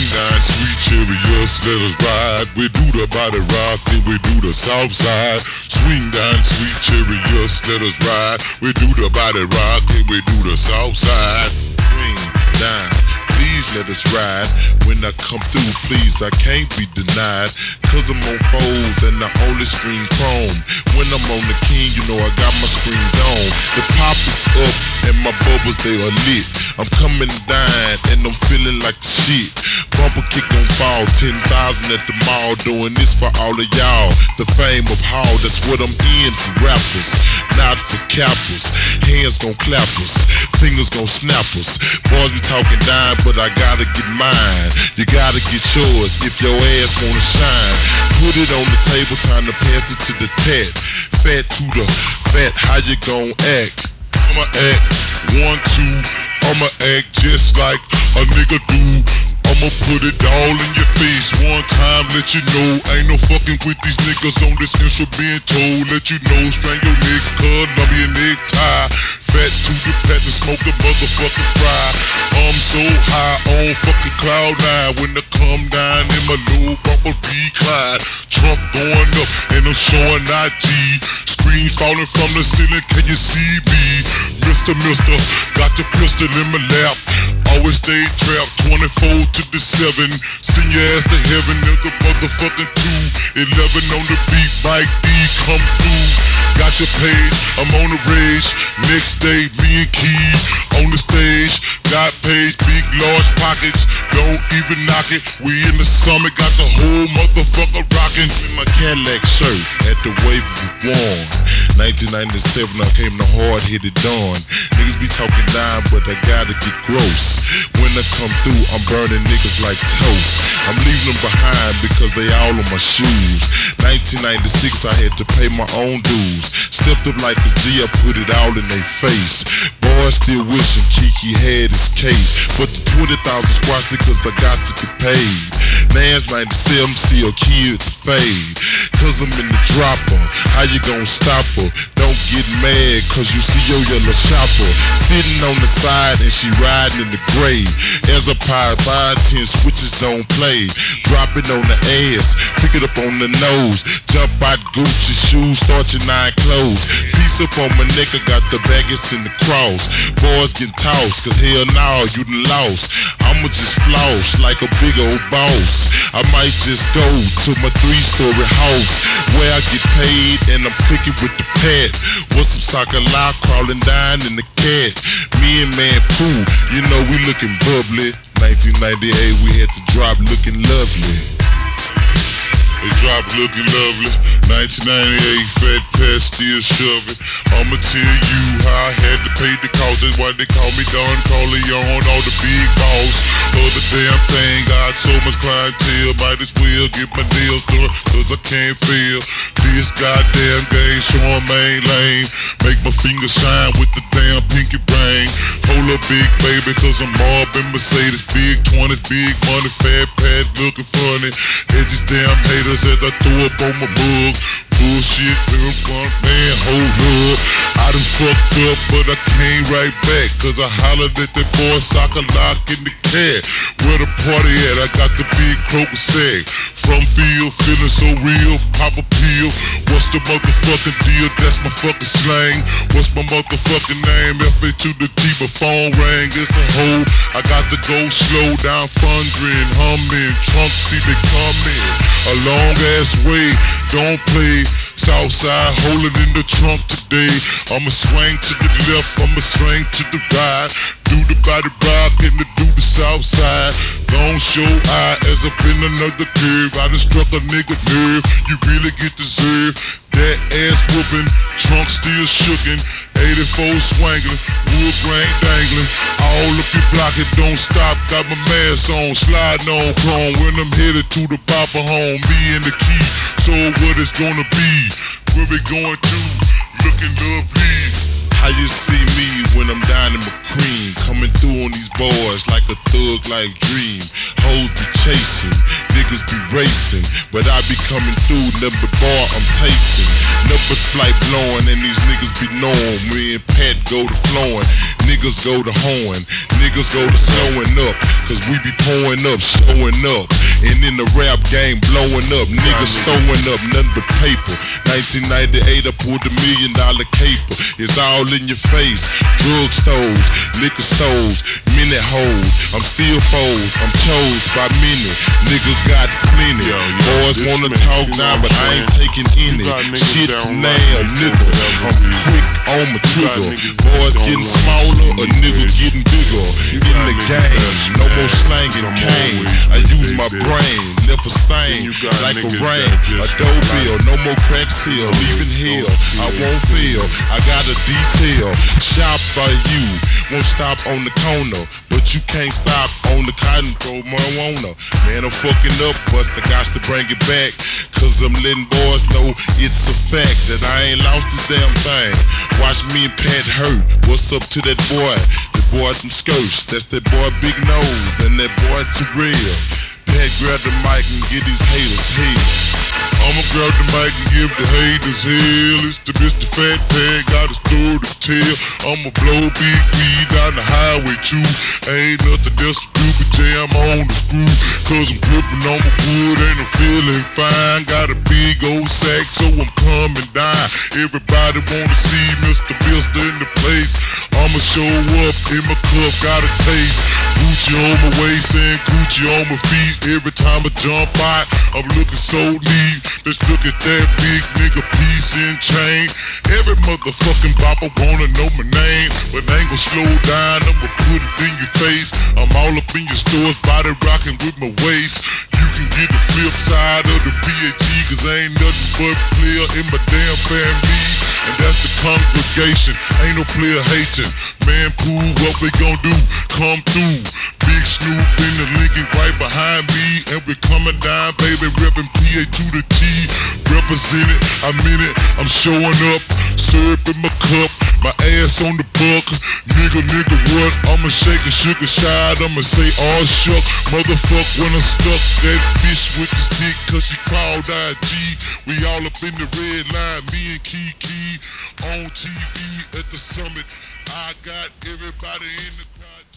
down Sweet Chariots, let us ride. We do the body rock and we do the south side. Swing down Sweet Chariots, let us ride. We do the body rock and we do the south side. Swing down, please let us ride. When I come through, please, I can't be denied. Cause I'm on foes and I only screen chrome. When I'm on the king, you know I got my screens on. The pop is up and my bubbles, they are lit. I'm coming down and I'm feeling like shit. Bumper kick gon' fall, 10,000 at the mall. Doing this for all of y'all. The fame of Hall, that's what I'm in for rappers, not for cappers. Hands gon' clap us, fingers gon' snap us. Boys be talking down, but I gotta get mine. You gotta get yours if your ass wanna shine. Put it on the table, time to pass it to the tat. Fat to the fat, how you gon' act? I'ma act 1, 2. I'ma act just like a nigga do. I'ma put it all in your face one time, let you know ain't no fucking with these niggas on this instrumental. Let you know, strang your neck, cut, numb your necktie. Fat to the pet and smoke the motherfucking fry. I'm so high on fucking cloud 9. When I come down in my low bumper recline, trunk going up and I'm showing IG. Screen falling from the ceiling, can you see me? Mister, got your pistol in my lap. Always stay trapped, 24 to the 7. Send your ass to heaven, nigga, motherfucking 2. 11 on the beat, Mike D, come through. Got your page, I'm on the rage. Next day, me and Key on the stage. Got page, big, large pockets. Don't even knock it. We in the summit, got the whole motherfucker rockin'. In my Cadillac shirt, at the wave we worn. 1997, I came to hard-headed dawn. Niggas be talking down, but I gotta get gross. When I come through, I'm burning niggas like toast. I'm leaving them behind because they all on my shoes. 1996, I had to pay my own dues. Stepped up like a G, I put it all in their face. Boys still wishing Kiki had his case, but the 20,000 squats because I got to get paid. Man's 97, see a kid to fade. Cause I'm in the dropper, how you gon' stop her? Don't get mad cause you see your yellow shopper sitting on the side and she riding in the grave. As a pie, 5-10 switches don't play. Drop it on the ass, pick it up on the nose. Jump out Gucci shoes, start your 9 clothes. Piece up on my neck, I got the baggage in the cross. Boys get tossed, cause hell no, you done lost. I'ma just floss like a big old boss. I might just go to my 3-story house where I get paid and I'm cooking with the pet. What's some soccer lock crawling down in the cat? Me and Man Pooh, you know we looking bubbly. 1998 we had to drop looking lovely. They dropped looking lovely. 1998, Fat Pat still shoving. I'ma tell you how I had to pay the cost. That's why they call me Don Corleone, all the big boss. For the damn thing, got so much clientele. Might as well get my nails done, cause I can't fail. This goddamn game showing main lane. Make my fingers shine with the damn pinky brain. Hold up big baby, cause I'm mobbing Mercedes. Big 20s, big money, Fat Pat looking funny. They just damn haters as I throw up on my mug. Bullshit, man, hold up. I done fucked up, but I came right back. Cause I hollered at that boy Soccer Lock in the cat. Where the party at? I got the big croaker sack. From field, feeling so real, pop a pill. What's the motherfucking deal? That's my fucking slang. What's my motherfucking name? F.A. to the T, my phone rang, it's a hoe. I got to go slow down, thundering, humming. Trunk see me coming. A long ass way, don't play. Southside, hold it in the trunk today. I'ma swing to the left, I'ma swing to the right. Do the body rock and do the south side. Don't show eye as up in another curve. I done struck a nigga nerve, you really get deserved. That ass whooping, trunk still shookin'. 84 swangling, wood grain dangling. All up your block, it don't stop. Got my mask on, sliding on chrome. When I'm headed to the Papa home, me and the key. So what it's gonna be? Where we going to? Looking lovely. How you see me when I'm down in my cream, coming through on these boys like a thug like Dream. Hoes be chasing, niggas be racing, but I be coming through, number bar I'm tasting. Number flight blowing and these niggas be knowing. Me and Pat go to flowing. niggas go to hoeing, niggas go to showing up, cause we be pouring up, showing up. And in the rap game, blowing up, niggas throwing up nothing but paper. 1998, I pulled $1 million caper. It's all in your face. Drug stores, liquor stores, minute hoes. I'm still foes, I'm chose by many. Nigga got plenty. Boys wanna talk now, but I ain't taking any. Shit now, nigga. I'm quick on my trigger. Boys getting smaller, a nigga getting bigger. In the game, no more slanging cane. I use my brain, left a stain like a rain. A dope bill, no more crack seal. Leaving here, I won't feel. I got a detail. Shop by you, won't stop on the corner, but you can't stop on the cotton pro marijuana. Man, I'm fucking up, bust the guys to bring it back, cause I'm letting boys know it's a fact that I ain't lost this damn thing. Watch me and Pat hurt. What's up to that boy? The boy them skirts, that's that boy Big Nose and that boy Terrell. Pat grab the mic and get these haters hell. I'ma grab the mic and give the haters hell. It's the Mr. Fat Pat, got a story to tell. I'ma blow big weed down the highway too. Ain't nothing else to do but jam on the screw, cause I'm gripping on my wood and I'm feeling fine. Got a big old sack, so I'm coming down. Everybody wanna see Mr. Mister in the place. I'ma show up in my cup, got a taste. Gucci on my waist and Gucci on my feet. Every time I jump out, I'm looking so neat. Let's look at that big nigga piece and chain. Every motherfucking bopper wanna know my name, but I ain't gon' slow down, I'ma put it in your face. I'm all up in your stores, body rocking with my waist. You can get the flip side of the PAT, cause I ain't nothing but player in my damn family. And that's the congregation, ain't no player hating. Man, cool, what we gon' do? Come through. Big Snoop in the Lincoln right behind me, and we coming down, baby, reppin' PA to the T. Represent it, I'm in it, I'm showing up. Syrup in my cup, my ass on the buck. Nigga, what? I'ma shake a sugar shot, I'ma say all shook. Motherfuck when I'm stuck, that bitch with the stick, cause she called IG. We all up in the red line, me and Kiki on TV at the summit. I got everybody in the crowd.